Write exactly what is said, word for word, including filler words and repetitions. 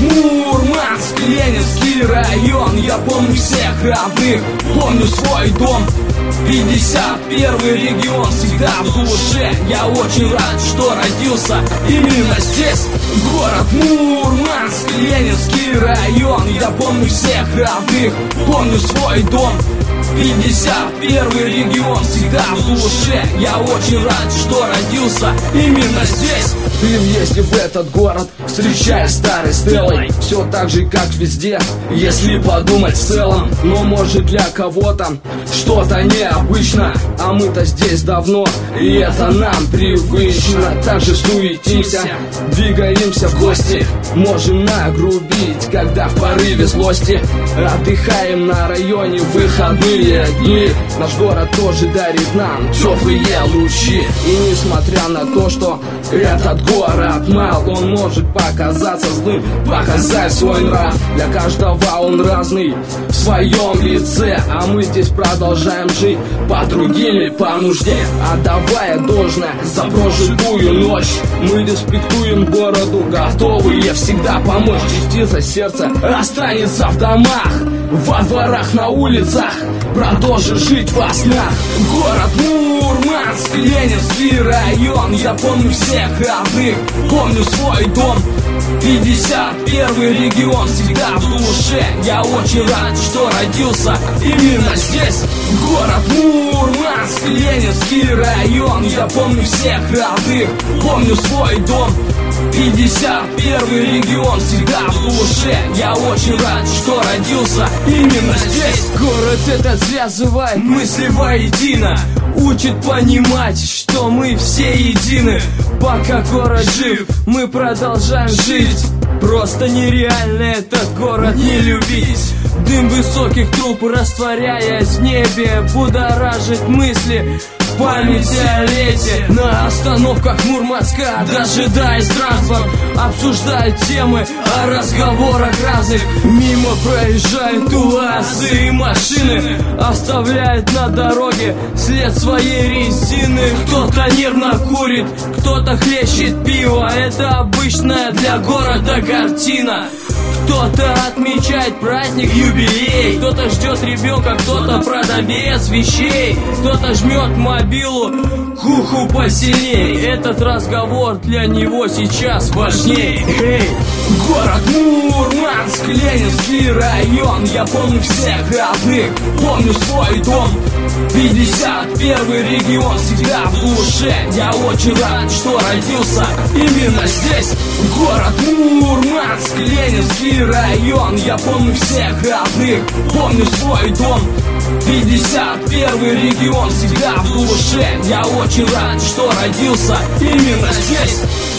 Мурманск, Ленинский район. Я помню всех родных, помню свой дом. Пятьдесят первый регион всегда в душе. Я очень рад, что родился именно здесь. Город Мурманск, Ленинский район. Я помню всех родных, помню свой дом. Пятьдесят первый регион всегда в душе. Я очень рад, что родился именно здесь. Ты въезде в этот город встречаешь старой стелой. Все так же, как везде, если подумать в целом. Но может для кого-то что-то необычно, а мы-то здесь давно, и это нам привычно. Также суетимся, двигаемся в гости, можем нагрубить, когда в порыве злости. Отдыхаем на районе в выходные дни. Наш город тоже дарит нам теплые лучи. И несмотря на то, что этот город мал, он может показаться злым, показать свой нрав. Для каждого он разный в своем лице, а мы здесь продолжаем жить по другими, по нужде, отдавая должное за прожитую ночь. Мы респектуем городу, готовые всегда помочь. Частица сердца останется в домах, во дворах, на улицах, продолжит жить во снах. Город Мурманск, Ленинский район. Я помню всех родных, помню свой дом. Пятьдесят первый регион всегда в душе. Я очень рад, что родился именно здесь. Город Мурманск, Ленинский район. Я помню всех родных, помню свой дом. Пятьдесят первый регион всегда в душе. Я очень рад, что родился именно здесь. Город этот связывает мысли воедино, учит понимать, что мы все едины. Пока город жив, мы продолжаем жить. Просто нереально этот город не любить. Дым высоких труб, растворяясь в небе, будоражит мысли, памяти о лете. На остановках Мурманска, дожидаясь транспорт, обсуждают темы о разговорах разных. Мимо проезжают УАЗы и машины, оставляют на дороге след своей резины. Кто-то нервно курит, кто-то хлещет пиво. Это обычная для города картина. Кто-то отмечает праздник, юбилей, кто-то ждет ребенка, кто-то продавец вещей, кто-то жмет мобилу к уху посильней. Этот разговор для него сейчас важней. Эй! Город Мурманск, Ленинский район. Я помню всех родных, помню свой дом. Пятьдесят первый регион всегда в душе. Я очень рад, что родился именно здесь. Город Мурманск, Ленинский район. Я помню всех родных, помню свой дом. Пятьдесят первый регион всегда в душе. Я очень рад, что родился именно здесь.